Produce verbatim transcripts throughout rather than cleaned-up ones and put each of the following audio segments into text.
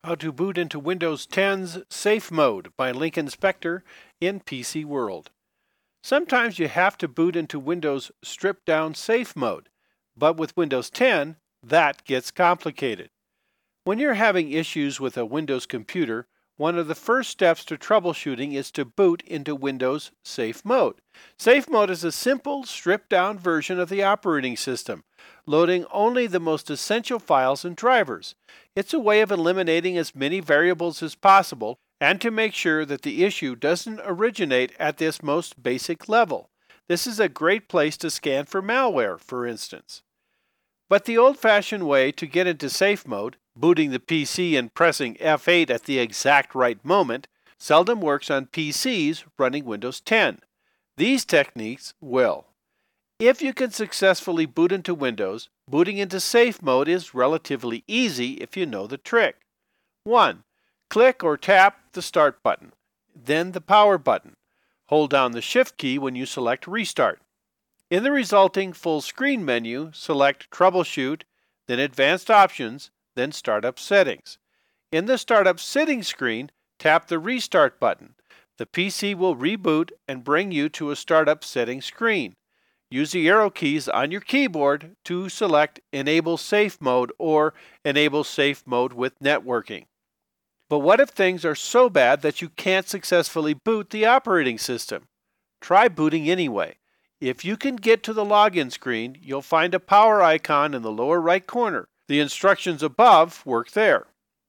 How to boot into Windows ten's Safe Mode by Lincoln Spector in P C World. Sometimes you have to boot into Windows stripped down Safe Mode, but with Windows ten, that gets complicated. When you're having issues with a Windows computer, one of the first steps to troubleshooting is to boot into Windows Safe Mode. Safe Mode is a simple, stripped down version of the operating system, loading only the most essential files and drivers. It's a way of eliminating as many variables as possible and to make sure that the issue doesn't originate at this most basic level. This is a great place to scan for malware, for instance. But the old-fashioned way to get into Safe Mode, booting the P C and pressing F eight at the exact right moment, seldom works on P Cs running Windows ten. These techniques will. If you can successfully boot into Windows, booting into Safe Mode is relatively easy if you know the trick. one. Click or tap the Start button, then the Power button. Hold down the Shift key when you select Restart. In the resulting full screen menu, select Troubleshoot, then Advanced Options, then Startup Settings. In the Startup Settings screen, tap the Restart button. The P C will reboot and bring you to a Startup Settings screen. Use the arrow keys on your keyboard to select Enable Safe Mode or Enable Safe Mode with Networking. But what if things are so bad that you can't successfully boot the operating system? Try booting anyway. If you can get to the login screen, you'll find a power icon in the lower right corner. The instructions above work there.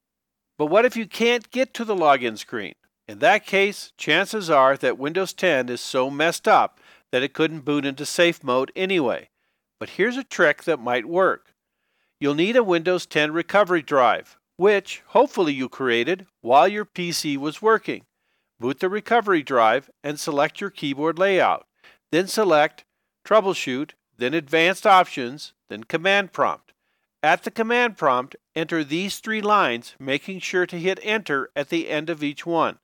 But what if you can't get to the login screen? In that case, chances are that Windows ten is so messed up that it couldn't boot into Safe Mode anyway. But here's a trick that might work. You'll need a Windows ten recovery drive, which hopefully you created while your P C was working. Boot the recovery drive and select your keyboard layout. Then select Troubleshoot, then Advanced Options, then Command Prompt. At the command prompt, enter these three lines, making sure to hit Enter at the end of each one.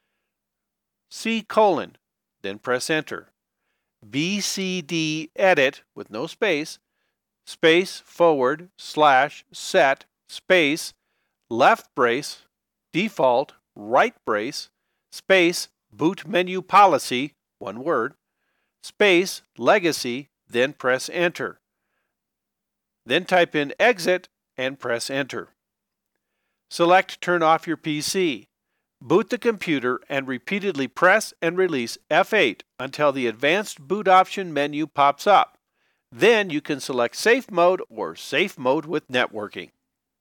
C colon, then press Enter. B C D edit, with no space, space forward slash set space left brace default right brace space boot menu policy, one word, space legacy, then press Enter. Then type in Exit and press Enter. Select Turn off your P C. Boot the computer and repeatedly press and release F eight until the Advanced Boot Option menu pops up. Then you can select Safe Mode or Safe Mode with Networking.